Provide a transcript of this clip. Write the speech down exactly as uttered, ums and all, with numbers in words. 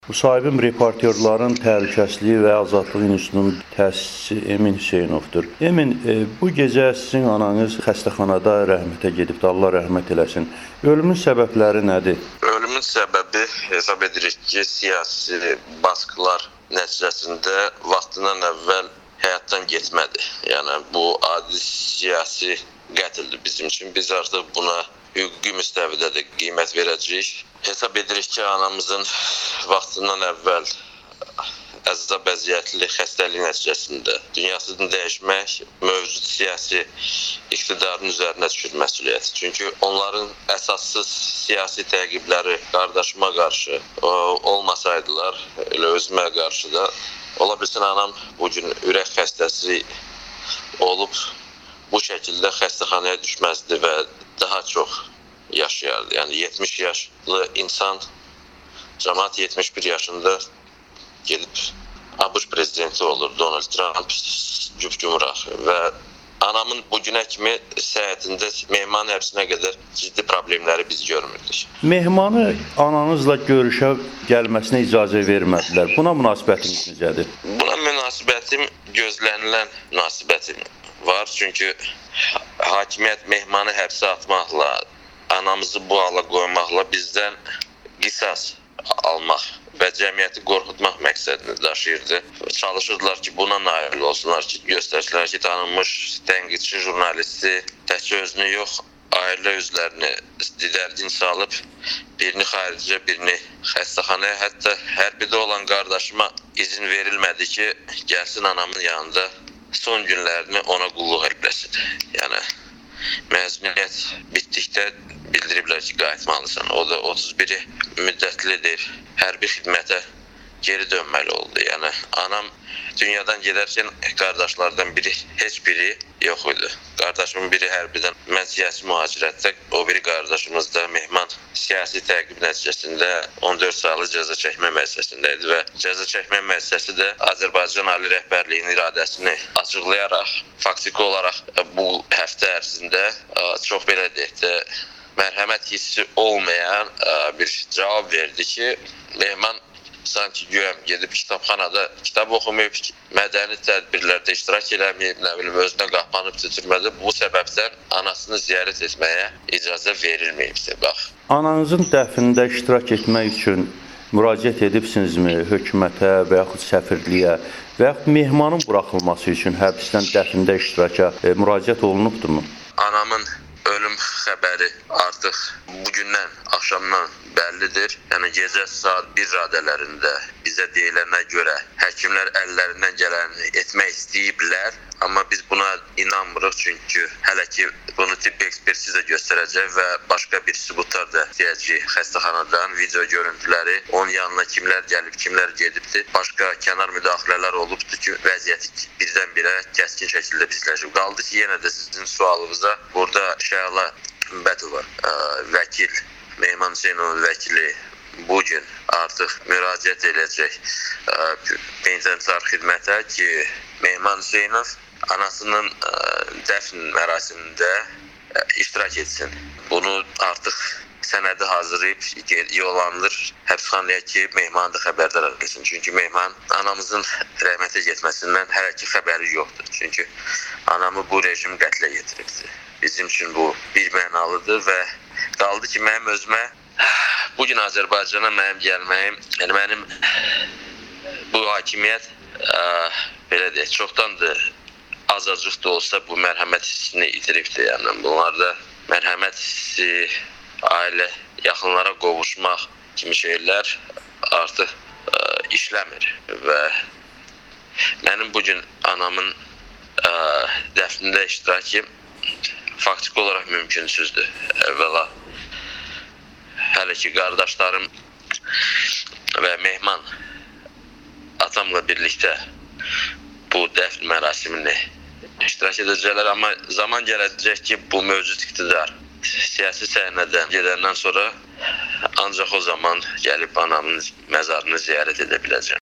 Müsahibim Reportyorların Təhlükəsizliyi və Azadlıq İnstitutunun təsisçisi Emin Hüseynovdur. Emin, e, bu gecə sizin ananız xəstəxanada rəhmətə gedibdir, Allah rəhmət eləsin. Ölümün səbəbləri nədir? Ölümün səbəbi hesab edirik ki, siyasi baskılar nəticəsində vaxtından əvvəl həyatdan getmədi. Yəni bu adi siyasi qətldir bizim üçün. Biz artıq buna hüquqi müstəvidə də qiymət verəcəyik. Hesab edirik ki, anamızın vaxtından əvvəl əzab əziyyətli xəstəlik nəticəsində dünyasını dəyişmək mövcud siyasi iqtidarın üzərinə düşür məsuliyyəti. Çünki onların əsassız siyasi təqibləri qardaşıma qarşı olmasaydılar, elə özümə qarşı da, ola bilsin anam bugün ürək xəstəsi olub bu şəkildə xəstəxanaya düşməzdi və daha çox yaşayardı. Yəni yetmiş yaşlı insan, cəmaət yetmiş bir yaşında gedib ABŞ prezidenti olur, Donald Trump cüb-cümrah və anamın bugünə kimi səhhətində Mehman həbsinə qədər ciddi problemləri biz görmürdük. Mehmanı ananızla görüşə gəlməsinə icazə vermədilər. Buna münasibətiniz necədir? Buna münasibətim gözlənilən münasibətim var. Çünki hakimiyyət Mehmanı həbsə atmaqla, anamızı bu hala qoymaqla bizdən qisas almaq və cəmiyyəti qorxutmaq məqsədini daşıyırdı. Çalışırdılar ki, buna nail olsunlar ki, göstərsinlər ki, tanınmış tənqidçi jurnalisti təkcə özünü yox, ailə üzvlərini didərgin salıb, birini xaricə, birini xəstəxanaya, hətta hərbidə olan qardaşıma izin verilmədi ki, gəlsin anamın yanında son günlərini ona qulluq etməsin. Yəni, məzuniyyət bitdikdə bildiriblər ki, qayıtmalısan. O da otuz biri müddətlidir, hərbi xidmətə geri dönməli oldu. Yəni, anam dünyadan gedərkən qardaşlardan biri, heç biri yox idi. Qardaşımın biri hərbidən, mən siyasi mühacirətdə, o biri qardaşımız da Mehman siyasi təqib nəticəsində on dörd saylı cəza çəkmə müəssisəsində idi və cəza çəkmə müəssisəsi də Azərbaycan Ali Rəhbərliyinin iradəsini açıqlayaraq, faktiki olaraq bu həftə ərzində çox belə deyək də, mərhəmət hissi olmayan bir cavab verdi ki, Mehman sanki güyəm gedib kitabxanada kitab oxumayıb, mədəni tədbirlərdə iştirak eləməyib, nə bilim, özünə qapanıb tütürmədi. Bu səbəbdən anasını ziyarət etməyə icazə verilməyibdir. Bax. Ananızın dəfnində iştirak etmək üçün müraciət edibsinizmi hökumətə və yaxud səfirliyə və yaxud Mehmanın buraxılması üçün həbsdən dəfnində iştiraka e, müraciət olunubdurmu? Anamın ölüm xəbəri artıq bugündən, axşamdan bəllidir. Yəni gecə saat bir radələrində bizə deyilənə görə həkimlər əllərindən gələni etmək istəyiblər. Amma biz buna inanmırıq, çünki hələ ki bunu tibbi ekspertiza göstərəcək və başqa bir sübutlar da istəyəcək xəstəxanadan, video görüntüləri, onun yanına kimlər gəlib, kimlər gedibdir. Başqa kənar müdaxilələr olubdur ki, vəziyyəti birdən-birə kəskin şəkildə pisləşib. Qaldı ki, yenə də sizin sualınıza burada Şəhla Bətova, vəkil, Mehman Hüseynovun vəkili bugün artıq müraciət edəcək penitensiar xidmətə ki, Mehman Hüseynov anasının dəfn mərasimində iştirak etsin. Bunu artıq sənədi hazırlayıb yollanılır həbsxanaya ki, Mehmanı da xəbərdar edilsin. Çünki Mehman anamızın rəhmətə getməsindən hələ ki xəbəri yoxdur. Çünki anamı bu rejim qətlə yetiribdir. Bizim üçün bu bir mənalıdır və qaldı ki, mənim özümə bugün Azərbaycana mənim gəlməyim, yəni mənim bu hakimiyyət ə, belə deyək, çoxdandır azacıq da olsa bu mərhəmət hissini itiribdir. Yəni bunlarda mərhəmət hissi, ailə, yaxınlara qovuşmaq kimi şeylər artıq ə, işləmir və mənim bugün anamın ə, dəfnində iştirakım faktiki olaraq mümkünsüzdür. Əvvəla, hələ ki qardaşlarım və Mehman atamla birlikdə bu dəfn mərasimini iştirak edəcəklər, amma zaman gələcək ki, bu mövcud iqtidar siyasi səhnədən gedəndən sonra ancaq o zaman gəlib anamın məzarını ziyarət edə biləcəm.